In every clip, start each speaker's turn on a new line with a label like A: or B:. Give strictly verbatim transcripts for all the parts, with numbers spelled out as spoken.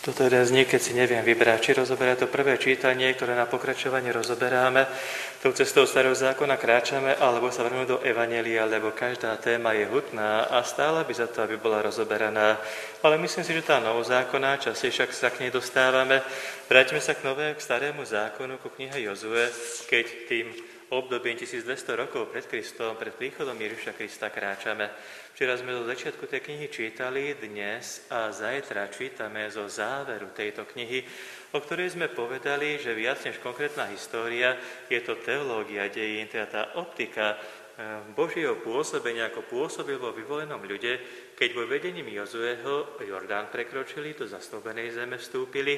A: Toto je jeden z nich, keď si neviem vybrať, či rozoberať to prvé čítanie, ktoré na pokračovanie rozoberáme, tou cestou starého zákona kráčame, alebo sa vrhnúť do evanjelia, lebo každá téma je hutná a stála by za to, aby bola rozoberaná. Ale myslím si, že tá novozákonná, častejšie sa k nej dostávame. Vráťme sa k nové, k starému zákonu, ku knihe Jozue, keď tým obdobím tisícdvesto rokov pred Kristom, pred príchodom Ježiša Krista kráčame. Včera sme do začiatku tej knihy čítali, dnes a zajtra čítame zo záveru tejto knihy, o ktorej sme povedali, že viac než konkrétna história je to teológia dejín, teda tá optika Božieho pôsobenia, ako pôsobil vo vyvolenom ľude, keď vo vedením Jozueho Jordán prekročili, do zasľúbenej zeme vstúpili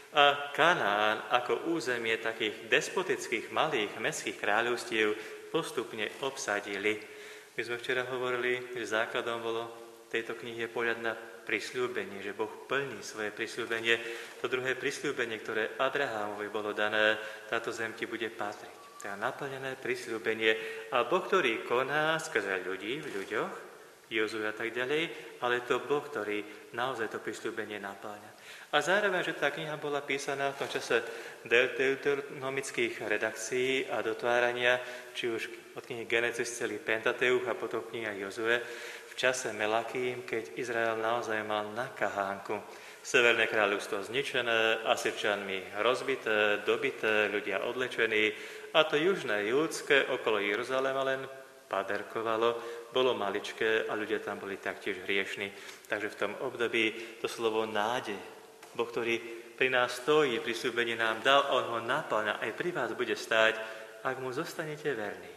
A: a Kanán ako územie takých despotických malých mestských kráľovstiev postupne obsadili. My sme včera hovorili, že základom bolo tejto knihy je pohľad na prisľúbenie, že Boh plní svoje prisľúbenie. To druhé prisľúbenie, ktoré Abrahámovi bolo dané, táto zem ti bude patriť. Teda naplnené prisľúbenie. A Boh, ktorý koná skrze ľudí, v ľuďoch, Jozue a tak ďalej, ale to Boh, ktorý naozaj to prisľúbenie naplňa. A zároveň, že tá kniha bola písaná v tom čase deuteronomických redakcií a dotvárania, či už od knihy Genesis celý Pentateuch a potom kniha Jozue, v čase Melakým, keď Izrael naozaj mal na kahánku. Severné kráľovstvo zničené, Asyrčanmi rozbité, dobité, ľudia odlečení, a to južné judské okolo Jeruzalema len paderkovalo, bolo maličké a ľudia tam boli taktiež hriešni. Takže v tom období to slovo nádej, Boh, ktorý pri nás stojí, prisľúbenie nám dal, on ho naplňa, aj pri vás bude stáť, ak mu zostanete verní.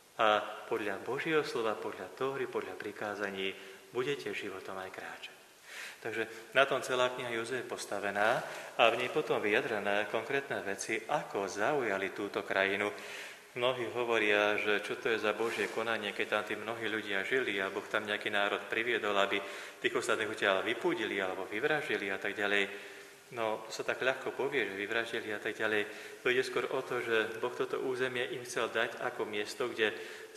A: A podľa Božieho slova, podľa Tóry, podľa prikázaní budete životom aj kráčať. Takže na tom celá kniha Jozue je postavená a v nej potom vyjadrené konkrétne veci, ako zaujali túto krajinu. Mnohí hovoria, že čo to je za Božie konanie, keď tam tí mnohí ľudia žili a Boh tam nejaký národ priviedol, aby tých ostatných odtiaľ vypúdili alebo vyvraždili a tak ďalej. No, to sa tak ľahko povie, že vyvraždili a tak ďalej. To ide skôr o to, že Boh toto územie im chcel dať ako miesto, kde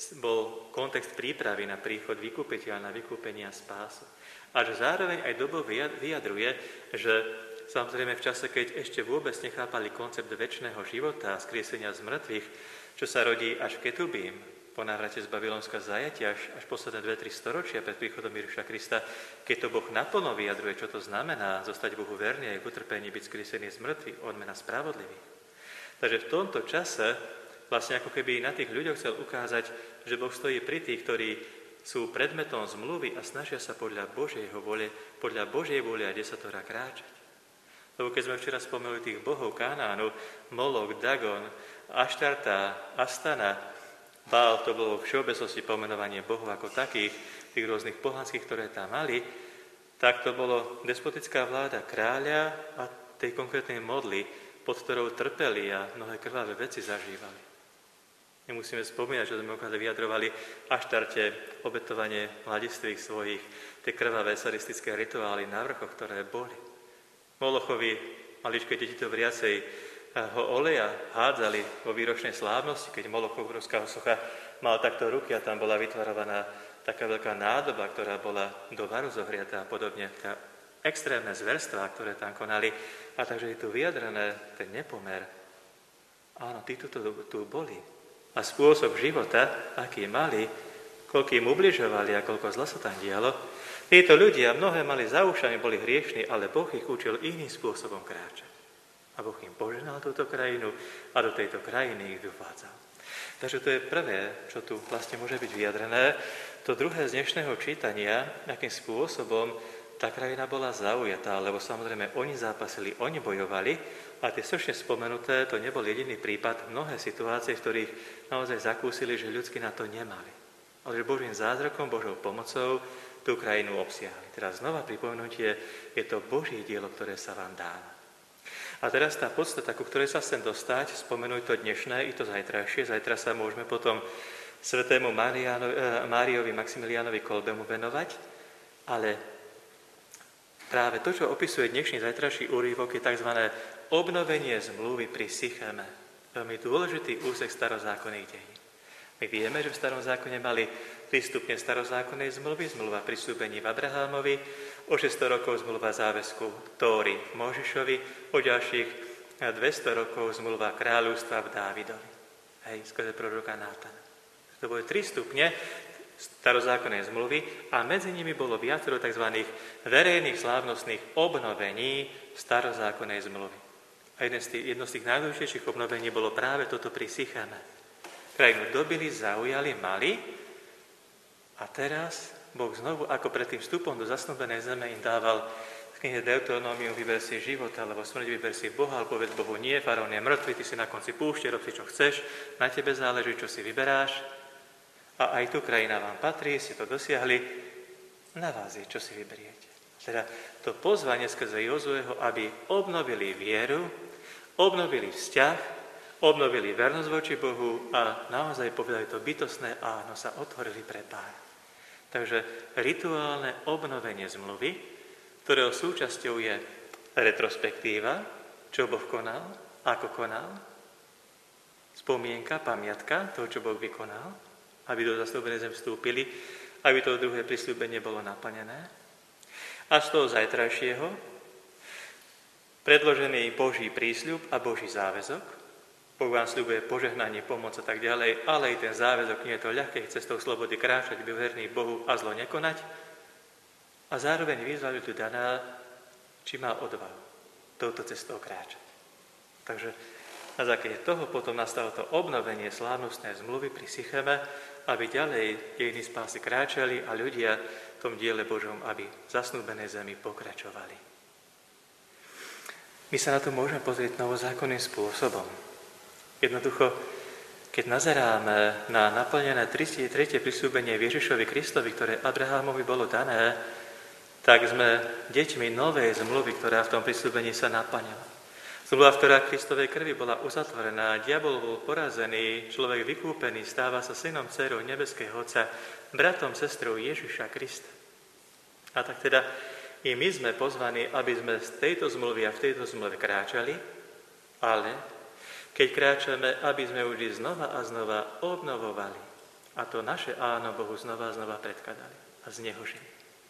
A: bol kontext prípravy na príchod vykupiteľa, na vykúpenie a spásu. A že zároveň aj dobo vyjadruje, že samozrejme v čase, keď ešte vôbec nechápali koncept večného života a skriesenia z mŕtvych, čo sa rodí až v Ketubím, po návrate z babylonského zajatia až, až posledné dve tri storočia pred príchodom Ježiša Krista, keď to Boh naplno vyjadruje, čo to znamená zostať Bohu verný aj v utrpení, byť skriesený z mŕtvych, odmena spravodlivých. Takže v tomto čase vlastne ako keby na tých ľuďoch chcel ukázať, že Boh stojí pri tých, ktorí sú predmetom zmluvy a snažia sa podľa Božieho vôle, podľa Božej vôle a desatora kráčať. Lebo keď sme včera spomenuli tých bohov Kanánu, Molok, Dagon, Aštarta, Astana, Bál, to bolo v všeobecnosti pomenovanie bohov ako takých, tých rôznych pohanských, ktoré tam mali, tak to bolo despotická vláda kráľa a tej konkrétnej modly, pod ktorou trpeli a mnohé krvavé veci zažívali. Nemusíme spomínať, že sme okázali vyjadrovali Aštarte obetovanie mladistvých svojich, tie krvavé sadistické rituály na vrchoch, ktoré boli. Molochovi, maličké deti to vriacej ho oleja hádzali vo výročnej slávnosti, keď Molochov obrovská socha mal takto ruky a tam bola vytvarovaná taká veľká nádoba, ktorá bola do varu zohriatá a podobne. Tá extrémne zverstvá, ktoré tam konali. A takže je tu vyjadrené ten nepomer. Áno, títo tu, tu boli. A spôsob života, aký mali, koľko im ubližovali a koľko zla sa tam dialo, títo ľudia, mnohé mali za ušami, boli hriešni, ale Boh ich učil iným spôsobom kráčať. A Boh im požehnal túto krajinu a do tejto krajiny ich dovádzal. Takže to je prvé, čo tu vlastne môže byť vyjadrené. To druhé z dnešného čítania, akým spôsobom tá krajina bola zaujatá, lebo samozrejme oni zápasili, oni bojovali a tie stručne spomenuté, to nebol jediný prípad, mnohé situácie, v ktorých naozaj zakúsili, že ľudsky na to nemali. Ale že Božím zázrakom, Božou pomocou tú krajinu obsiahli. Teraz znova pripomenutie, je to Božie dielo, ktoré sa vám dáva. A teraz tá podstata, ku ktorej sa chcem dostať, spomenúť to dnešné i to zajtrajšie. Zajtra sa môžeme potom svätému Máriovi Maximiliánovi Kolbemu venovať, ale práve to, čo opisuje dnešný zajtrajší úryvok, je tzv. Obnovenie zmluvy pri Sycheme. Veľmi dôležitý úsek starozákonných dejín. My vieme, že v starom zákone mali tri stupne starozákonnej zmluvy, zmluva prisľúbení v Abrahámovi o šesťsto rokov zmluva záväzku Tóry v Mojžišovi, o ďalších dvesto rokov zmluva kráľovstva v Dávidovi. Hej, skrze proroka Nátana. To boli tri stupne starozákonnej zmluvy a medzi nimi bolo viacero tzv. Verejných slávnostných obnovení starozákonnej zmluvy. A jedno z tých, jedno z tých najdôležitejších obnovení bolo práve toto pri Sycheme. Krajinu dobili, zaujali, mali a teraz Boh znovu, ako pred tým vstupom do zasnúbenej zeme, im dával v knihe Deuteronómium: vyber si život alebo smrť, vyber si Boha, alebo povedz Bohu nie, faraón je mŕtvy, ty si na konci púšte, rob si čo chceš, na tebe záleží, čo si vyberáš. A aj tu krajina vám patrí, si to dosiahli, na vás je, čo si vyberiete. Teda to pozvanie skrze Jozueho, aby obnovili vieru, obnovili vzťah, obnovili vernosť voči Bohu a naozaj povedali to bytostné áno, sa otvorili pre Pána. Takže rituálne obnovenie zmluvy, ktorého súčasťou je retrospektíva, čo Boh konal, ako konal, spomienka, pamiatka toho, čo Boh vykonal, aby do zasľúbenej zem vstúpili, aby to druhé prisľúbenie bolo naplnené. A z toho zajtrajšieho predložený Boží prísľub a Boží záväzok. Boh vám sľubuje požehnanie, pomoc a tak ďalej, ale i ten záväzok nie je to ľahké cestou slobody kráčať, byť verný Bohu a zlo nekonať. A zároveň výzva tu daná, či má odvahu touto cestou kráčať. Takže na základe toho potom nastalo to obnovenie slávnostnej zmluvy pri Sycheme, aby ďalej dejiny spásy kráčali a ľudia v tom diele Božom, aby v zasnúbenej zemi pokračovali. My sa na to môžeme pozrieť novozákonným spôsobom. Jednoducho, keď nazeráme na naplnené tretie prisľúbenie Ježišovi Kristovi, ktoré Abrahámovi bolo dané, tak sme deťmi novej zmluvy, ktorá v tom prisľúbení sa naplnila. Zmluva, ktorá Kristovej krvi bola uzatvorená, diabol bol porazený, človek vykúpený, stáva sa synom, dcerou nebeského Otca, bratom, sestrou Ježiša Krista. A tak teda i my sme pozvaní, aby sme z tejto zmluvy a v tejto zmluve kráčali, ale keď kráčame, aby sme už znova a znova obnovovali a to naše áno Bohu znova a znova predkladali a z Neho žili.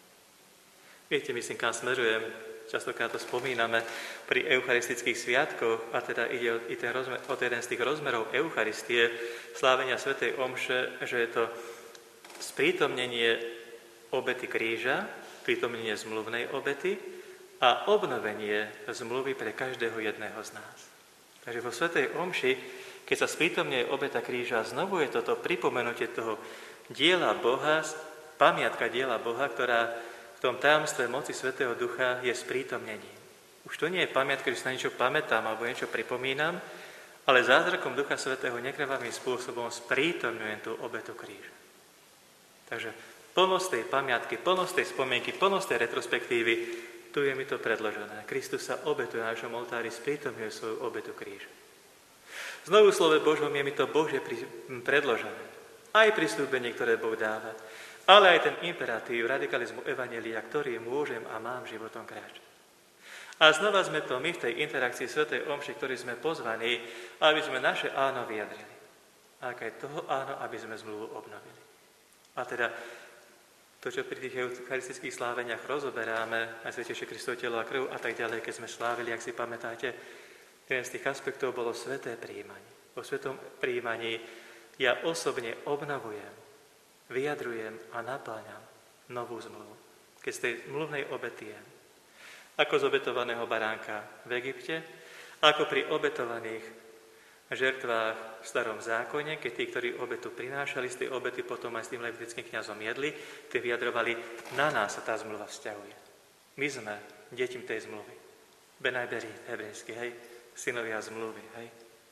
A: Viete, myslím, kam smerujem, častokrát to spomíname pri eucharistických sviatkoch, a teda ide o, i ten rozmer, o jeden z tých rozmerov Eucharistie, slávenia svätej omše, že je to sprítomnenie obety kríža, prítomnenie zmluvnej obety a obnovenie zmluvy pre každého jedného z nás. Takže vo svätej omši, keď sa sprítomňuje obeta kríža, znovu je toto pripomenutie toho diela Boha, pamiatka diela Boha, ktorá v tom tajomstve moci Svätého Ducha je sprítomnením. Už to nie je pamiatka, že sa na niečo pamätám alebo niečo pripomínam, ale zázrakom Ducha Svätého nekrvavým spôsobom sprítomňujem tú obetu kríža. Takže plnosť tej pamiatky, plnosť tej spomienky, plnosť tej retrospektívy, tu je mi to predložené. Kristus sa obetuje na našom oltári, sprítomňuje svoju obetu kríža. Znovu v slove Božom je mi to Bože predložené. Aj prisľúbenie, ktoré Boh dáva, ale aj ten imperatív radikalizmu evanjelia, ktorý môžem a mám životom kráčať. A znova sme to my v tej interakcii svätej omši, ktorí sme pozvaní, aby sme naše áno vyjadrili. A aj toho áno, aby sme zmluvu obnovili. A teda to, čo pri tých eucharistických sláveniach rozoberáme, aj Svätejšie Kristovo telo a krv a tak ďalej, keď sme slávili, ak si pamätáte, jeden z tých aspektov bolo sväté prijímanie. Vo svätom prijímaní ja osobne obnovujem, vyjadrujem a napáňam novú zmluvu. Keď z tej zmluvnej obety jem. Ako z obetovaného baránka v Egypte, ako pri obetovaných žertvách v starom zákone, keď tí, ktorí obetu prinášali z tej obety, potom aj s tým levitickým kňazom jedli, tí vyjadrovali, na nás sa tá zmluva vzťahuje. My sme deťmi tej zmluvy. Benajberi, hebrejsky, hej, synovia zmluvy, hej.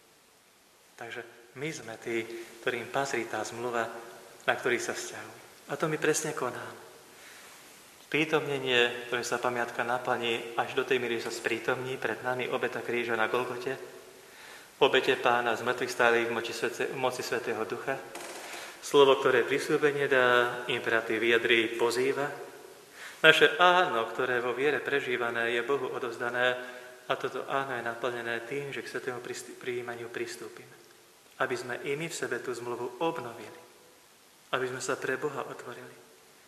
A: Takže my sme tí, ktorým patrí tá zmluva, na ktorých sa vzťahuje. A to my presne konáme. Prítomnenie, ktoré sa pamiatka naplní, až do tej míry sa sprítomní pred nami obeta kríža na Golgote, obete Pána z mŕtvych stálych v moci, v moci Svätého Ducha, slovo, ktoré prisľúbenie dá, imperatív vyjadrí, pozýva, naše áno, ktoré vo viere prežívané, je Bohu odovzdané a toto áno je naplnené tým, že k svätému prijímaniu pristúpime. Aby sme i my v sebe tú zmluvu obnovili. Aby sme sa pre Boha otvorili.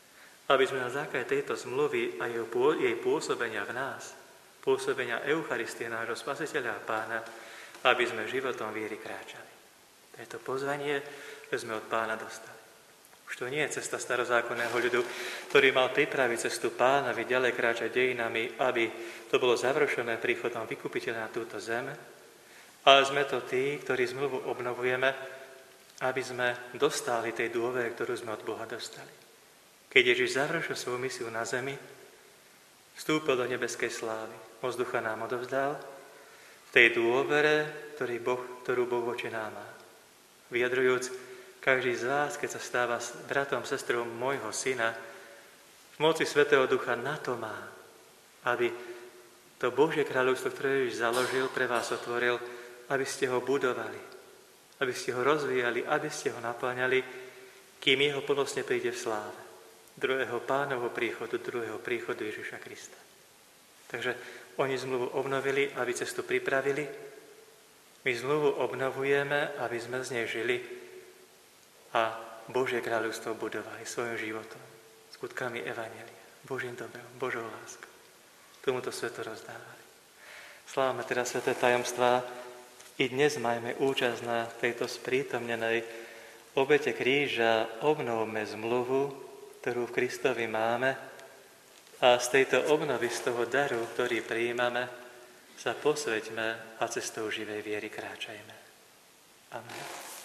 A: Aby sme na základe tejto zmluvy a jej pôsobenia v nás, pôsobenia Eucharistie nášho Spasiteľa a Pána, aby sme životom viery kráčali. To je to pozvanie, že sme od Pána dostali. Už to nie je cesta starozákonného ľudu, ktorý mal pripraviť cestu Pánovi ďalej kráčať dejinami, aby to bolo završené príchodom vykupiteľa na túto zem, ale sme to tí, ktorí zmluvu obnovujeme, aby sme dostali tej dôvere, ktorú sme od Boha dostali. Keď Ježiš završil svoju misiu na zemi, vstúpil do nebeskej slávy, vzducha nám odovzdal, v tej dôvere, ktorý boh, ktorú Boh voči nám má. Vyjadrujúc, každý z vás, keď sa stáva bratom, sestrou môjho syna, v moci Svätého Ducha na to má, aby to Božie kráľovstvo, ktoré Ježiš založil, pre vás otvoril, aby ste ho budovali, aby ste ho rozvíjali, aby ste ho naplňali, kým jeho plnostne príde v sláve. Druhého Pánovho príchodu, druhého príchodu Ježiša Krista. Takže oni zmluvu obnovili, aby cestu pripravili. My zmluvu obnovujeme, aby sme z nej žili a Božie kráľovstvo budovali svojim životom, skutkami evanjelia, Božím dobrom, Božou láskou. Tomuto svetu rozdávali. Slávame teda sväté tajomstvá. I dnes majme účasť na tejto sprítomnenej obete kríža. Obnovme zmluvu, ktorú v Kristovi máme, a z tejto obnovy, z toho daru, ktorý prijímame, sa posveťme a cestou živej viery kráčajme. Amen.